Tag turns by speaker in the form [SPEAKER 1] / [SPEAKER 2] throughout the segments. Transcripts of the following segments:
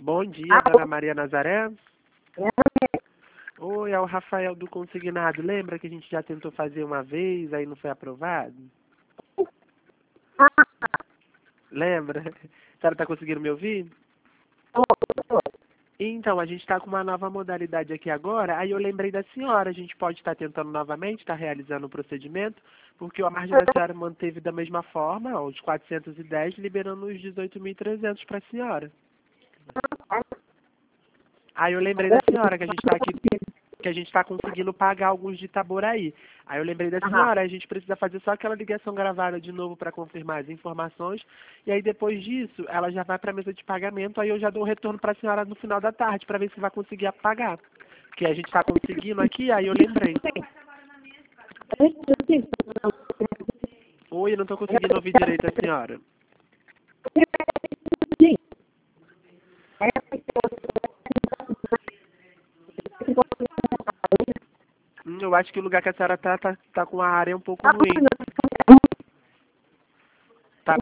[SPEAKER 1] Bom dia, dona Maria Nazaré. Oi, é o Rafael do Consignado. Lembra que a gente já tentou fazer uma vez, aí não foi aprovado? Lembra? A senhora está conseguindo me ouvir? Então, a gente está com uma nova modalidade aqui agora, aí eu lembrei da senhora, a gente pode estar tentando novamente, estar realizando o procedimento, porque a margem da senhora manteve da mesma forma, ó, os 410, liberando os 18.300 para a senhora. Aí eu lembrei da senhora que a gente está aqui, que a gente está conseguindo pagar alguns de Itaboraí. Aí eu lembrei da senhora, a gente precisa fazer só aquela ligação gravada de novo para confirmar as informações, e aí depois disso ela já vai para a mesa de pagamento, aí eu já dou o retorno para a senhora no final da tarde para ver se vai conseguir pagar. Porque a gente está conseguindo aqui, aí eu lembrei. Oi, eu não estou conseguindo ouvir direito a senhora. Eu acho que o lugar que a senhora tá com a área um pouco ruim. Tá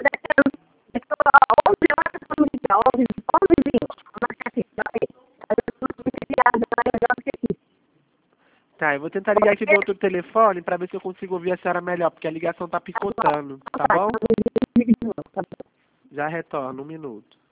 [SPEAKER 1] Tá, eu vou tentar ligar aqui do outro telefone para ver se eu consigo ouvir a senhora melhor, porque a ligação tá picotando, tá bom? Já retorno, 1 minuto.